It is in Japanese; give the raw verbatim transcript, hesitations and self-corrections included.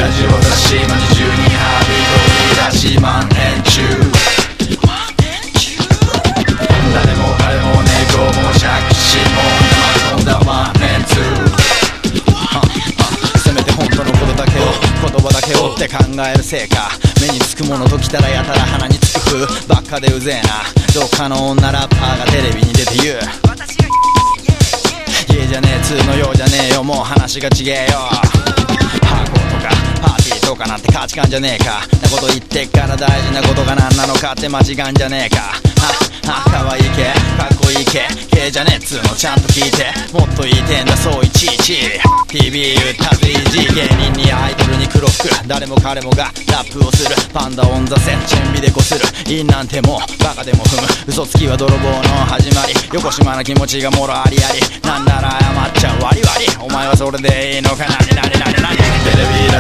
ラジオだし街中にハビ飛び出し万円中誰も彼も猫も借子も生込んだ万円通せめて本当のことだけを言葉だけをって考えるせいか目につくものときたらやたら鼻につく風ばっかでうぜえなどっかの女ラッパーがテレビに出て言う家じゃねえ通のようじゃねえよもう話が違えよ箱とかパーティーとかなんて価値観じゃねえかなこと言ってっから大事なことが何なのかって間違うんじゃねえかはは可愛い系かっこいい系系じゃねえっつうのちゃんと聞いてもっと言いてんだそういちいち ティービー 言ったぜイージー芸人にアイドルに黒服誰も彼もがラップをするパンダオンザセチェンビでこするインなんてもうバカでも踏む嘘つきは泥棒の始まり横島な気持ちがもろありありなんなら謝っちゃう割り割りお前はそれでいいのかなになになになに